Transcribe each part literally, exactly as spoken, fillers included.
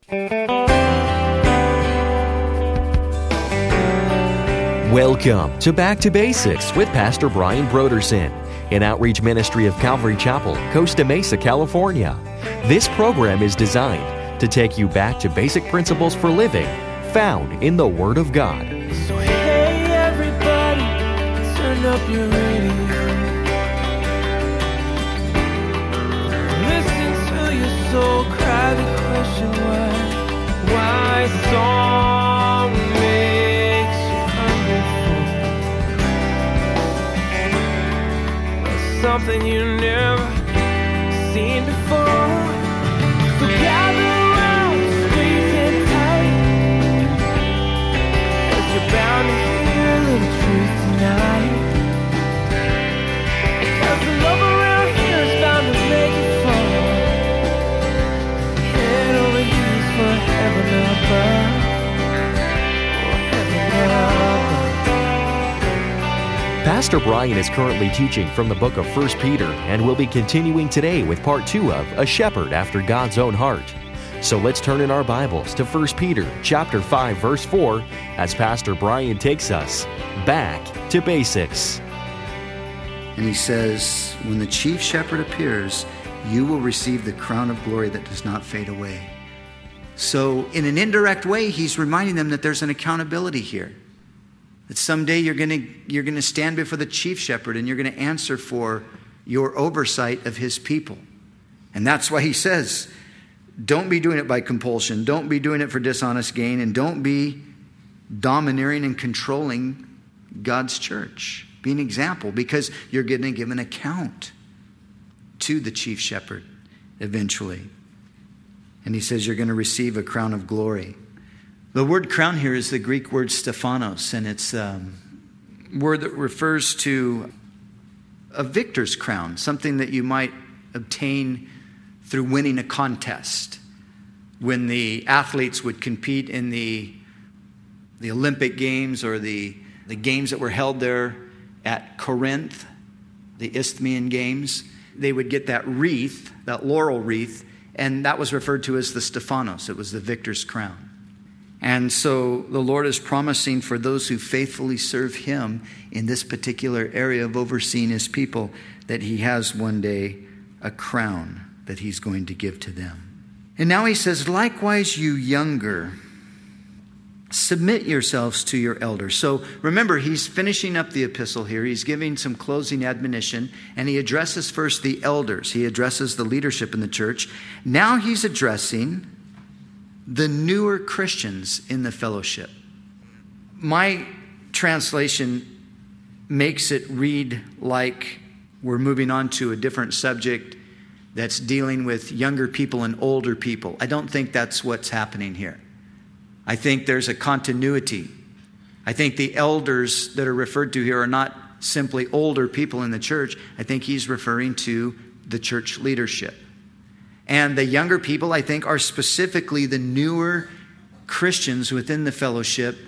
Welcome to Back to Basics with Pastor Brian Brodersen, an outreach ministry of Calvary Chapel, Costa Mesa, California. This program is designed to take you back to basic principles for living found in the Word of God. So hey everybody, turn up your radio. Listen to your soul cry the question why, why song makes you hungry for something you never seen before. So gather around, squeeze in tight, 'cause you're bound to hear a little truth tonight. 'Cause the love around here is bound to make you fall. Head over heels for heaven above. Oh, heaven above. Pastor Brian is currently teaching from the book of First Peter and will be continuing today with part two of A Shepherd After God's Own Heart. So let's turn in our Bibles to First Peter chapter five, verse four, as Pastor Brian takes us back to basics. And he says, when the chief shepherd appears, you will receive the crown of glory that does not fade away. So in an indirect way, he's reminding them that there's an accountability here. That someday you're going to you're going to stand before the chief shepherd and you're going to answer for your oversight of his people. And that's why he says, don't be doing it by compulsion. Don't be doing it for dishonest gain. And don't be domineering and controlling God's church. Be an example, because you're going to give an account to the chief shepherd eventually. And he says you're going to receive a crown of glory. The word crown here is the Greek word Stephanos, and it's a word that refers to a victor's crown, something that you might obtain through winning a contest. When the athletes would compete in the, the Olympic Games or the, the games that were held there at Corinth, the Isthmian Games, they would get that wreath, that laurel wreath, and that was referred to as the Stephanos. It was the victor's crown. And so the Lord is promising for those who faithfully serve him in this particular area of overseeing his people that he has one day a crown that he's going to give to them. And now he says, likewise, you younger, submit yourselves to your elders. So remember, he's finishing up the epistle here. He's giving some closing admonition, and he addresses first the elders. He addresses the leadership in the church. Now he's addressing the newer Christians in the fellowship. My translation makes it read like we're moving on to a different subject that's dealing with younger people and older people. I don't think that's what's happening here. I think there's a continuity. I think the elders that are referred to here are not simply older people in the church. I think he's referring to the church leadership. And the younger people, I think, are specifically the newer Christians within the fellowship.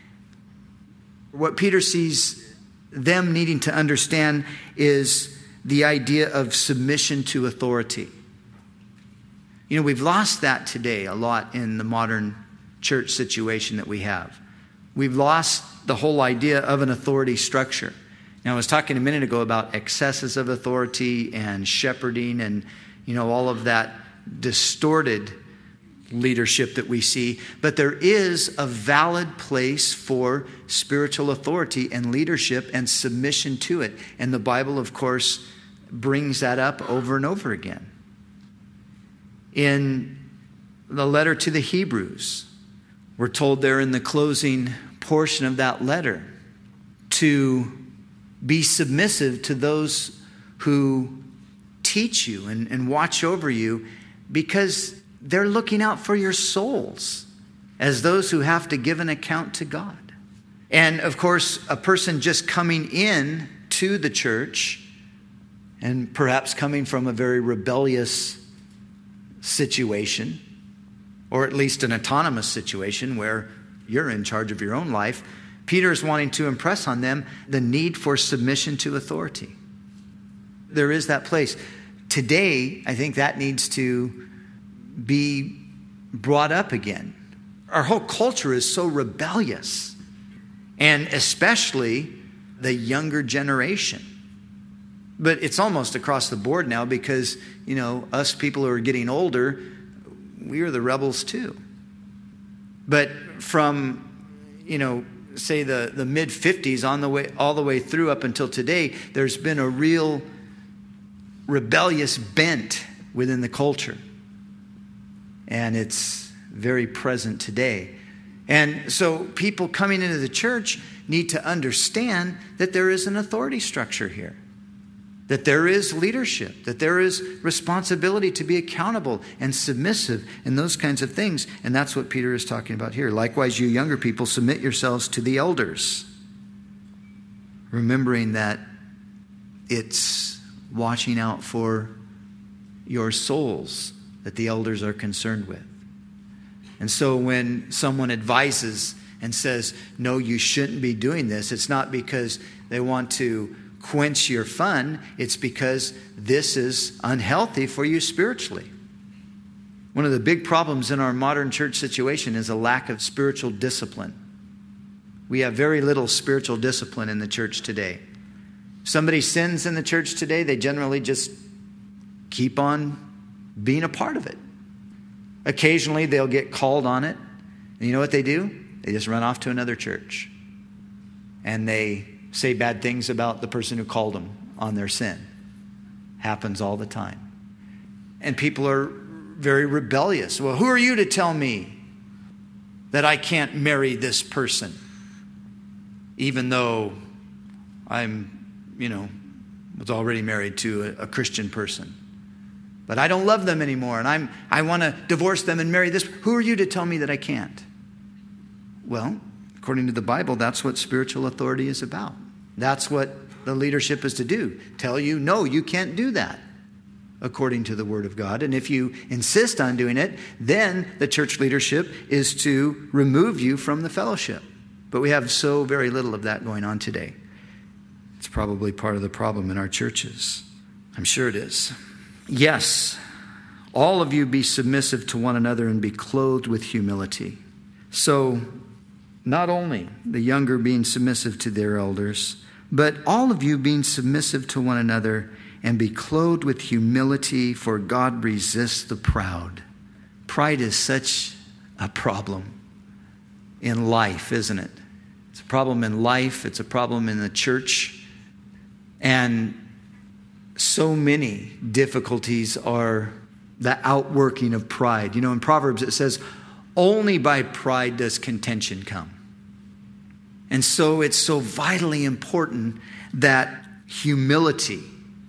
What Peter sees them needing to understand is the idea of submission to authority. You know, we've lost that today a lot in the modern church situation that we have. We've lost the whole idea of an authority structure. Now, I was talking a minute ago about excesses of authority and shepherding and You know, all of that distorted leadership that we see. But there is a valid place for spiritual authority and leadership and submission to it. And the Bible, of course, brings that up over and over again. In the letter to the Hebrews, we're told there in the closing portion of that letter to be submissive to those who teach you and, and watch over you, because they're looking out for your souls as those who have to give an account to God. And of course, a person just coming in to the church and perhaps coming from a very rebellious situation, or at least an autonomous situation where you're in charge of your own life, Peter is wanting to impress on them the need for submission to authority. There is that place. Today, I think that needs to be brought up again. Our whole culture is so rebellious, and especially the younger generation. But it's almost across the board now because, you know, us people who are getting older, we are the rebels too. But from, you know, say the, the mid fifties on the way, all the way through up until today, there's been a real rebellious bent within the culture. And it's very present today. And so people coming into the church need to understand that there is an authority structure here, that there is leadership, that there is responsibility to be accountable and submissive and those kinds of things. And that's what Peter is talking about here. Likewise, you younger people, submit yourselves to the elders, remembering that it's watching out for your souls that the elders are concerned with. And so when someone advises and says, no, you shouldn't be doing this, it's not because they want to quench your fun. It's because this is unhealthy for you spiritually. One of the big problems in our modern church situation is a lack of spiritual discipline. We have very little spiritual discipline in the church today. If somebody sins in the church today, they generally just keep on being a part of it. Occasionally they'll get called on it. And you know what they do? They just run off to another church. And they say bad things about the person who called them on their sin. Happens all the time. And people are very rebellious. Well, who are you to tell me that I can't marry this person? Even though I'm, you know, was already married to a, a Christian person. But I don't love them anymore, and I'm I want to divorce them and marry this. Who are you to tell me that I can't? Well, according to the Bible, that's what spiritual authority is about. That's what the leadership is to do. Tell you, no, you can't do that, according to the Word of God. And if you insist on doing it, then the church leadership is to remove you from the fellowship. But we have so very little of that going on today. It's probably part of the problem in our churches. I'm sure it is. Yes, all of you be submissive to one another and be clothed with humility. So, not only the younger being submissive to their elders, but all of you being submissive to one another and be clothed with humility, for God resists the proud. Pride is such a problem in life, isn't it? It's a problem in life. It's a problem in the church. And so many difficulties are the outworking of pride. You know, in Proverbs it says, only by pride does contention come. And so it's so vitally important that humility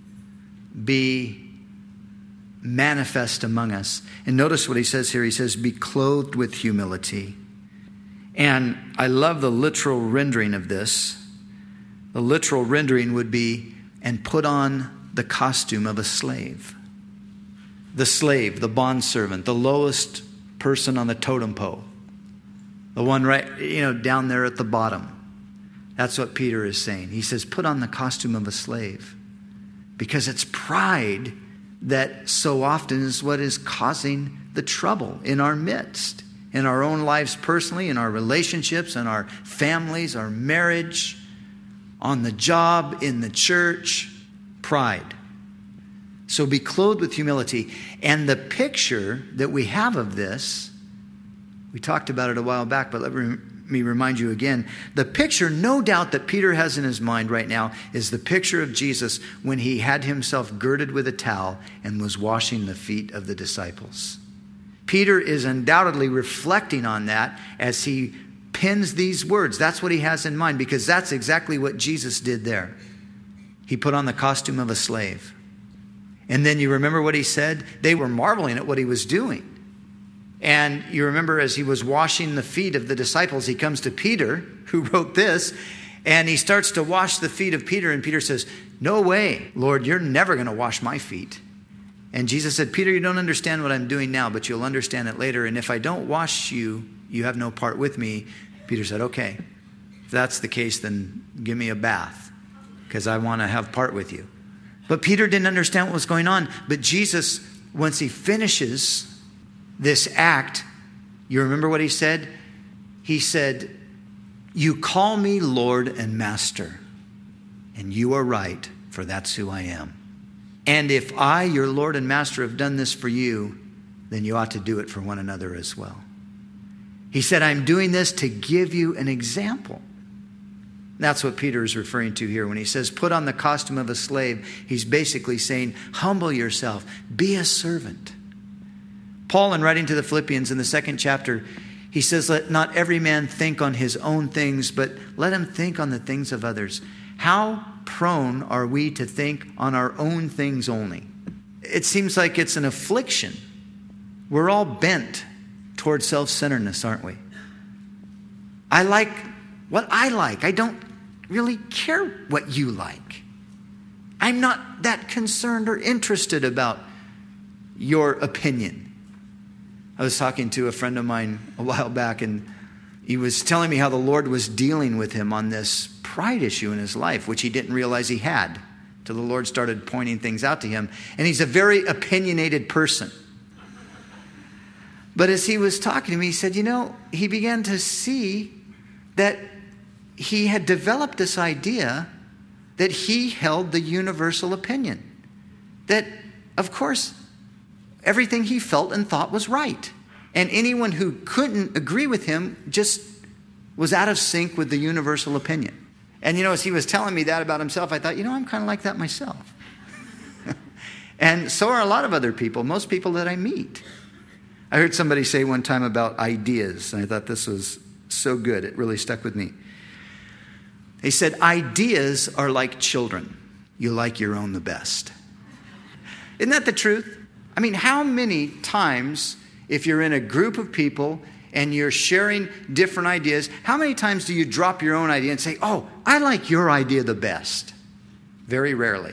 be manifest among us. And notice what he says here. He says, be clothed with humility. And I love the literal rendering of this. The literal rendering would be, and put on the costume of a slave. The slave, the bondservant, the lowest person on the totem pole. The one right, you know, down there at the bottom. That's what Peter is saying. He says, put on the costume of a slave. Because it's pride that so often is what is causing the trouble in our midst. In our own lives personally, in our relationships, in our families, our marriage, on the job, in the church. Pride. So be clothed with humility. And the picture that we have of this, we talked about it a while back, but let me remind you again. The picture, no doubt, that Peter has in his mind right now is the picture of Jesus when he had himself girded with a towel and was washing the feet of the disciples. Peter is undoubtedly reflecting on that as he pens these words. That's what he has in mind, because that's exactly what Jesus did there. He put on the costume of a slave. And then you remember what he said? They were marveling at what he was doing. And you remember as he was washing the feet of the disciples, he comes to Peter, who wrote this, and he starts to wash the feet of Peter. And Peter says, no way, Lord, you're never going to wash my feet. And Jesus said, Peter, you don't understand what I'm doing now, but you'll understand it later. And if I don't wash you, you have no part with me. Peter said, okay, if that's the case, then give me a bath, because I want to have part with you. But Peter didn't understand what was going on. But Jesus, once he finishes this act, You remember what he said? He said, "You call me Lord and Master, and you are right, for that's who I am. And if I, your Lord and Master, have done this for you, then you ought to do it for one another as well." He said, "I'm doing this to give you an example." That's what Peter is referring to here when he says, put on the costume of a slave. He's basically saying, humble yourself, be a servant. Paul, in writing to the Philippians in the second chapter, he says, let not every man think on his own things, but let him think on the things of others. How prone are we to think on our own things only? It seems like it's an affliction. We're all bent towards self-centeredness, aren't we? I like what I like. I don't really care what you like. I'm not that concerned or interested about your opinion. I was talking to a friend of mine a while back, and he was telling me how the Lord was dealing with him on this pride issue in his life, which he didn't realize he had, till the Lord started pointing things out to him. And he's a very opinionated person. But as he was talking to me, he said, you know, he began to see that he had developed this idea that he held the universal opinion. That, of course, everything he felt and thought was right. And anyone who couldn't agree with him just was out of sync with the universal opinion. And, you know, as he was telling me that about himself, I thought, you know, I'm kind of like that myself. And so are a lot of other people, most people that I meet. I heard somebody say one time about ideas, and I thought this was so good. It really stuck with me. They said, ideas are like children. You like your own the best. Isn't that the truth? I mean, how many times, if you're in a group of people and you're sharing different ideas, how many times do you drop your own idea and say, oh, I like your idea the best? Very rarely.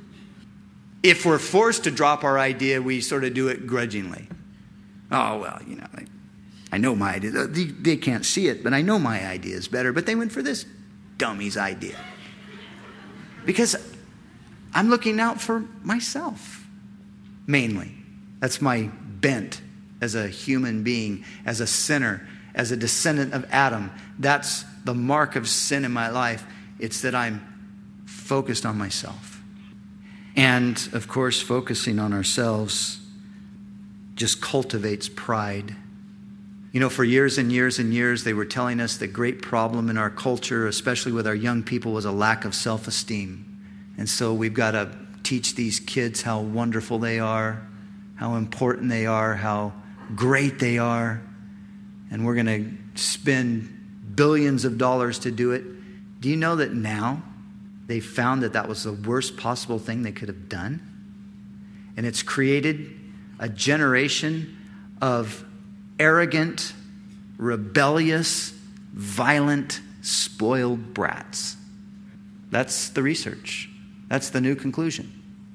If we're forced to drop our idea, we sort of do it grudgingly. Oh, well, you know, like, I know my idea. They, they can't see it, but I know my idea is better. But they went for this dummy's idea. Because I'm looking out for myself, mainly. That's my bent as a human being, as a sinner, as a descendant of Adam. That's the mark of sin in my life. It's that I'm focused on myself. And, of course, focusing on ourselves just cultivates pride. You know, for years and years and years, they were telling us the great problem in our culture, especially with our young people, was a lack of self-esteem. And so we've got to teach these kids how wonderful they are, how important they are, how great they are. And we're going to spend billions of dollars to do it. Do you know that now they found that that was the worst possible thing they could have done? And it's created a generation of arrogant, rebellious, violent, spoiled brats. That's the research. That's the new conclusion.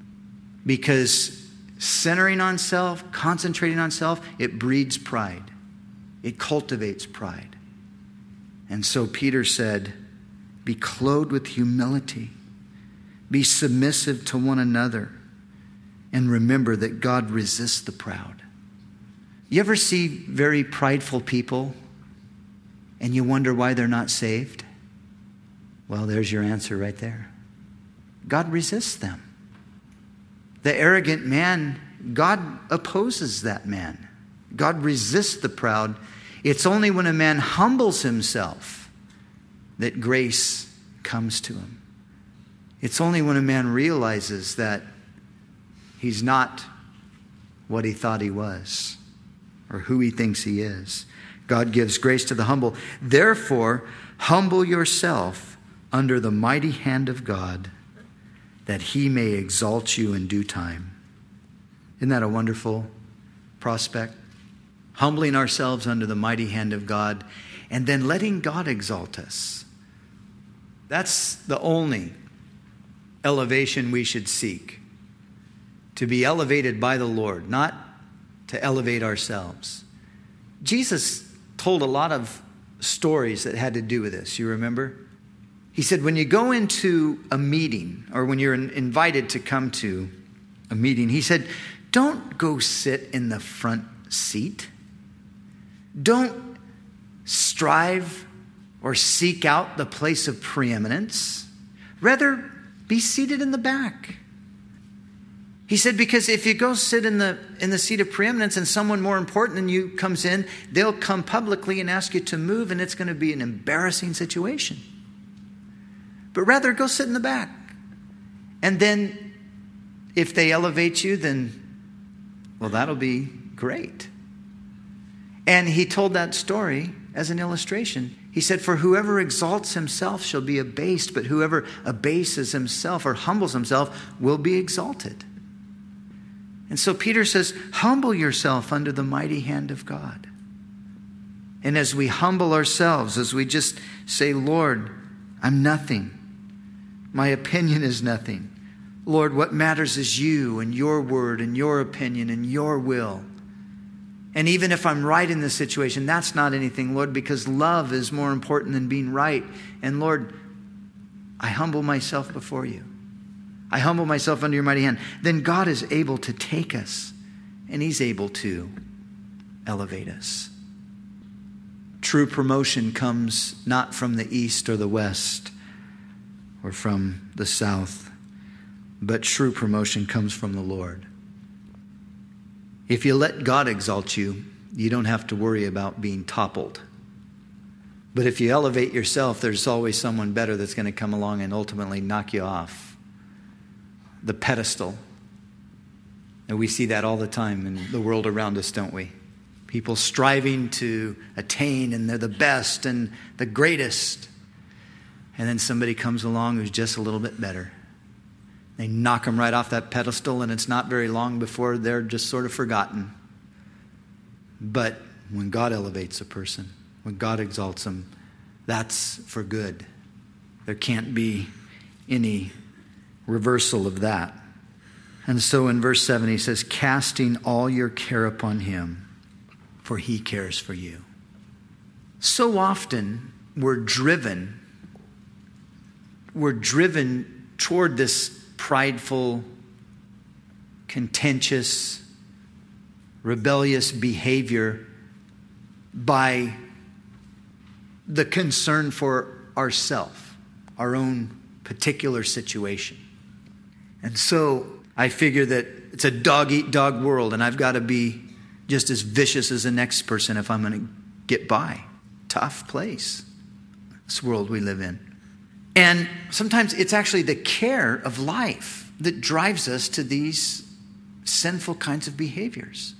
Because centering on self, concentrating on self, it breeds pride. It cultivates pride. And so Peter said, be clothed with humility. Be submissive to one another. And remember that God resists the proud. You ever see very prideful people and you wonder why they're not saved? Well, there's your answer right there. God resists them. The arrogant man, God opposes that man. God resists the proud. It's only when a man humbles himself that grace comes to him. It's only when a man realizes that he's not what he thought he was, or who he thinks he is. God gives grace to the humble. Therefore, humble yourself under the mighty hand of God, that he may exalt you in due time. Isn't that a wonderful prospect? Humbling ourselves under the mighty hand of God, and then letting God exalt us. That's the only elevation we should seek. To be elevated by the Lord, not to elevate ourselves. Jesus told a lot of stories that had to do with this. You remember? He said, when you go into a meeting, or when you're invited to come to a meeting, he said, don't go sit in the front seat. Don't strive or seek out the place of preeminence. Rather, be seated in the back. He said, because if you go sit in the in the seat of preeminence and someone more important than you comes in, they'll come publicly and ask you to move, and it's going to be an embarrassing situation. But rather, go sit in the back. And then, if they elevate you, then, well, that'll be great. And he told that story as an illustration. He said, for whoever exalts himself shall be abased, but whoever abases himself or humbles himself will be exalted. And so Peter says, humble yourself under the mighty hand of God. And as we humble ourselves, as we just say, Lord, I'm nothing. My opinion is nothing. Lord, what matters is you and your word and your opinion and your will. And even if I'm right in this situation, that's not anything, Lord, because love is more important than being right. And Lord, I humble myself before you. I humble myself under your mighty hand. Then God is able to take us, and he's able to elevate us. True promotion comes not from the east or the west or from the south, but true promotion comes from the Lord. If you let God exalt you, you don't have to worry about being toppled. But if you elevate yourself, there's always someone better that's going to come along and ultimately knock you off the pedestal. And we see that all the time in the world around us, don't we? People striving to attain, and they're the best and the greatest. And then somebody comes along who's just a little bit better. They knock them right off that pedestal, and it's not very long before they're just sort of forgotten. But when God elevates a person, when God exalts them, that's for good. There can't be any reversal of that. And so in verse seven, he says, casting all your care upon him, for he cares for you. So often we're driven, we're driven toward this prideful, contentious, rebellious behavior by the concern for ourself, our own particular situation. And so I figure that it's a dog-eat-dog world, and I've got to be just as vicious as the next person if I'm going to get by. Tough place, this world we live in. And sometimes it's actually the care of life that drives us to these sinful kinds of behaviors.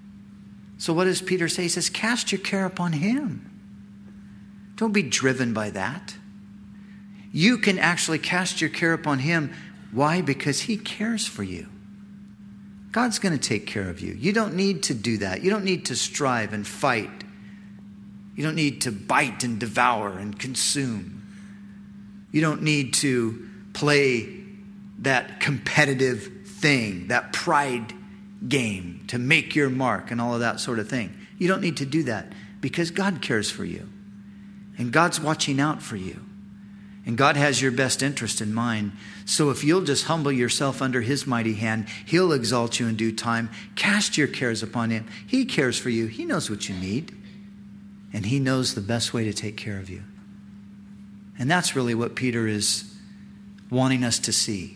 So what does Peter say? He says, cast your care upon him. Don't be driven by that. You can actually cast your care upon him. Why? Because he cares for you. God's going to take care of you. You don't need to do that. You don't need to strive and fight. You don't need to bite and devour and consume. You don't need to play that competitive thing, that pride game to make your mark and all of that sort of thing. You don't need to do that because God cares for you. And God's watching out for you. And God has your best interest in mind. So if you'll just humble yourself under his mighty hand, he'll exalt you in due time. Cast your cares upon him. He cares for you. He knows what you need. And he knows the best way to take care of you. And that's really what Peter is wanting us to see.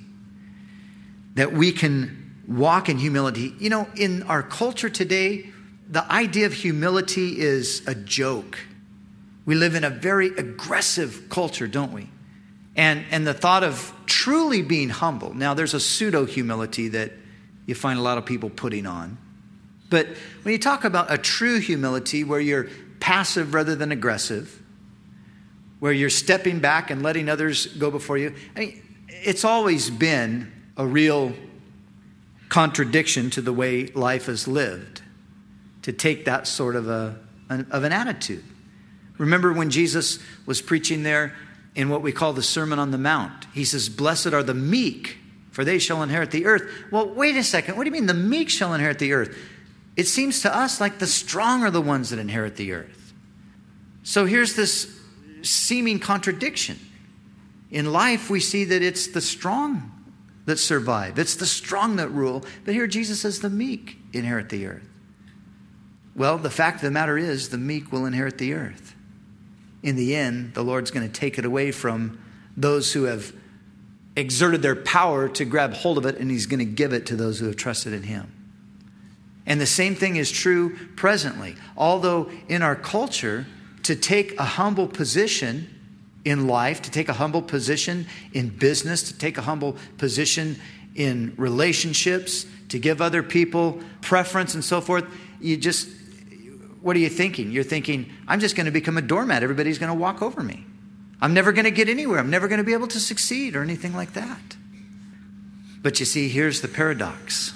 That we can walk in humility. You know, in our culture today, the idea of humility is a joke. We live in a very aggressive culture, don't we? And and the thought of truly being humble. Now, there's a pseudo-humility that you find a lot of people putting on. But when you talk about a true humility where you're passive rather than aggressive, where you're stepping back and letting others go before you, I mean, it's always been a real contradiction to the way life is lived, to take that sort of a of an attitude. Remember when Jesus was preaching there in what we call the Sermon on the Mount? He says, blessed are the meek, for they shall inherit the earth. Well, wait a second. What do you mean the meek shall inherit the earth? It seems to us like the strong are the ones that inherit the earth. So here's this seeming contradiction. In life, we see that it's the strong that survive. It's the strong that rule. But here Jesus says the meek inherit the earth. Well, the fact of the matter is the meek will inherit the earth. In the end, the Lord's going to take it away from those who have exerted their power to grab hold of it, and he's going to give it to those who have trusted in him. And the same thing is true presently. Although in our culture, to take a humble position in life, to take a humble position in business, to take a humble position in relationships, to give other people preference and so forth, you just, what are you thinking? You're thinking, I'm just going to become a doormat. Everybody's going to walk over me. I'm never going to get anywhere. I'm never going to be able to succeed or anything like that. But you see, here's the paradox.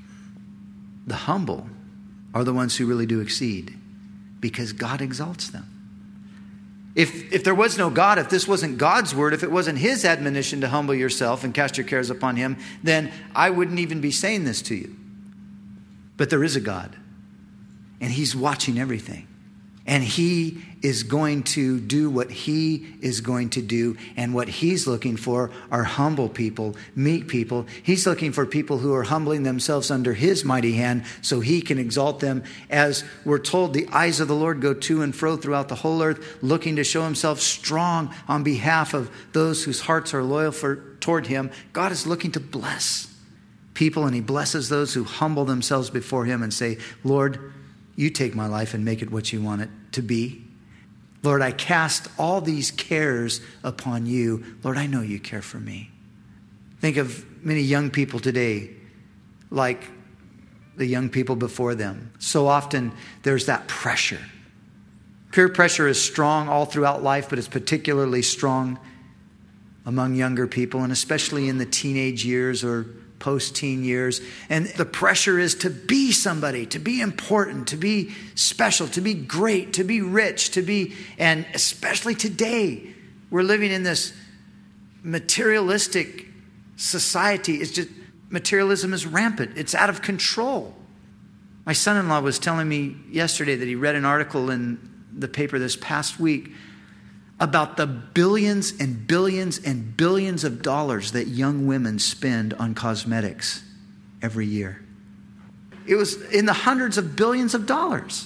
The humble are the ones who really do exceed because God exalts them. If, if there was no God, if this wasn't God's word, if it wasn't his admonition to humble yourself and cast your cares upon him, then I wouldn't even be saying this to you. But there is a God, and he's watching everything. And he is going to do what he is going to do. And what he's looking for are humble people, meek people. He's looking for people who are humbling themselves under his mighty hand so he can exalt them. As we're told, the eyes of the Lord go to and fro throughout the whole earth, looking to show himself strong on behalf of those whose hearts are loyal for, toward him. God is looking to bless people, and he blesses those who humble themselves before him and say, Lord, you take my life and make it what you want it to be. Lord, I cast all these cares upon you. Lord, I know you care for me. Think of many young people today, like the young people before them. So often there's that pressure. Peer pressure is strong all throughout life, but it's particularly strong among younger people, and especially in the teenage years or post-teen years. And the pressure is to be somebody, to be important, to be special, to be great, to be rich, to be, and especially today, we're living in this materialistic society. It's just, materialism is rampant. It's out of control. My son-in-law was telling me yesterday that he read an article in the paper this past week about the billions and billions and billions of dollars that young women spend on cosmetics every year. It was in the hundreds of billions of dollars.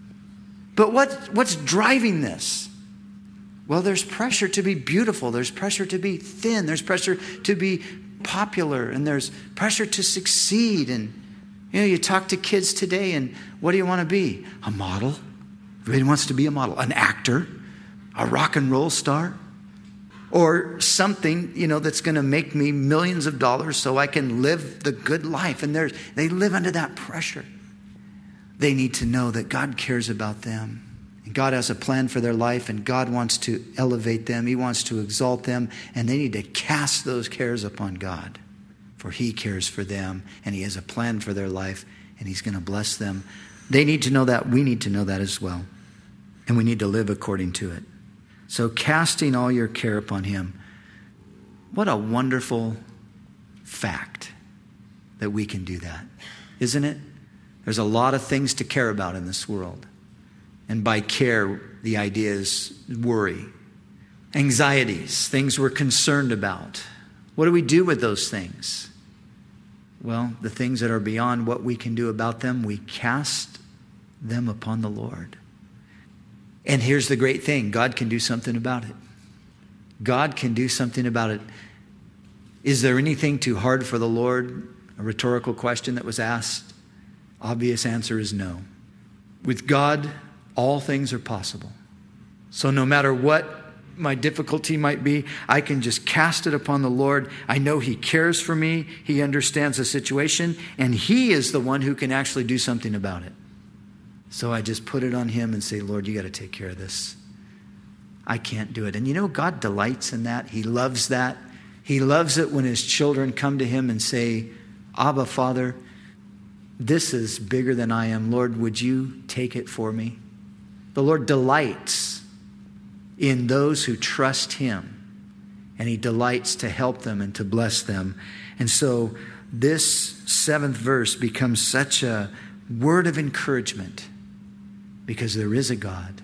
But what, what's driving this? Well, there's pressure to be beautiful. There's pressure to be thin. There's pressure to be popular. And there's pressure to succeed. And, you know, you talk to kids today, and what do you want to be? A model? Everybody wants to be a model. An actor? A rock and roll star, or something, you know, that's going to make me millions of dollars so I can live the good life. And they live under that pressure. They need to know that God cares about them. And God has a plan for their life, and God wants to elevate them. He wants to exalt them, and they need to cast those cares upon God, for he cares for them, and he has a plan for their life, and he's going to bless them. They need to know that. We need to know that as well. And we need to live according to it. So casting all your care upon him. What a wonderful fact that we can do that, isn't it? There's a lot of things to care about in this world. And by care, the idea is worry, anxieties, things we're concerned about. What do we do with those things? Well, the things that are beyond what we can do about them, we cast them upon the Lord. And here's the great thing. God can do something about it. God can do something about it. Is there anything too hard for the Lord? A rhetorical question that was asked. Obvious answer is no. With God, all things are possible. So no matter what my difficulty might be, I can just cast it upon the Lord. I know he cares for me. He understands the situation. And he is the one who can actually do something about it. So I just put it on him and say, Lord, you got to take care of this. I can't do it. And you know, God delights in that. He loves that. He loves it when his children come to him and say, Abba, Father, this is bigger than I am. Lord, would you take it for me? The Lord delights in those who trust him. And he delights to help them and to bless them. And so this seventh verse becomes such a word of encouragement. Because there is a God.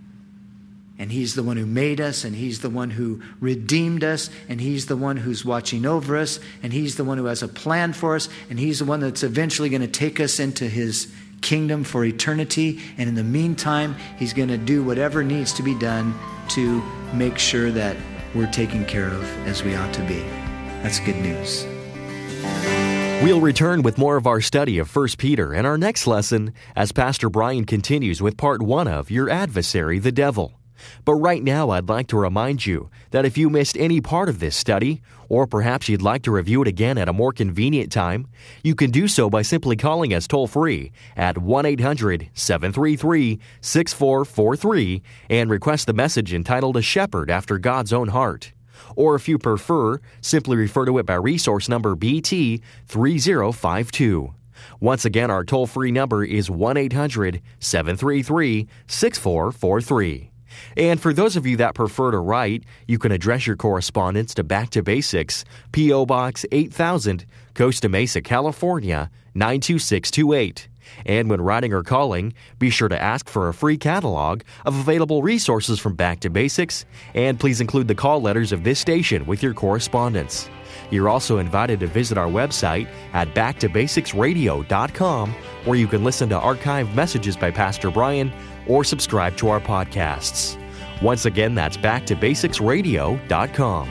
And he's the one who made us, and he's the one who redeemed us, and he's the one who's watching over us, and he's the one who has a plan for us, and he's the one that's eventually going to take us into his kingdom for eternity. And in the meantime, he's going to do whatever needs to be done to make sure that we're taken care of as we ought to be. That's good news. We'll return with more of our study of First Peter in our next lesson as Pastor Brian continues with part one of Your Adversary, the Devil. But right now, I'd like to remind you that if you missed any part of this study, or perhaps you'd like to review it again at a more convenient time, you can do so by simply calling us toll-free at one eight hundred seven three three six four four three and request the message entitled A Shepherd After God's Own Heart. Or if you prefer, simply refer to it by resource number B T three zero five two. Once again, our toll-free number is one eight hundred seven three three six four four three. And for those of you that prefer to write, you can address your correspondence to Back to Basics, P O. Box eight thousand, Costa Mesa, California, nine two six two eight. And when writing or calling, be sure to ask for a free catalog of available resources from Back to Basics, and please include the call letters of this station with your correspondence. You're also invited to visit our website at back to basics radio dot com, where you can listen to archived messages by Pastor Brian or subscribe to our podcasts. Once again, that's back to basics radio dot com.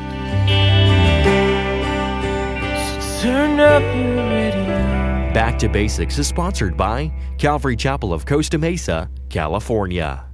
So turn up your radio. Back to Basics is sponsored by Calvary Chapel of Costa Mesa, California.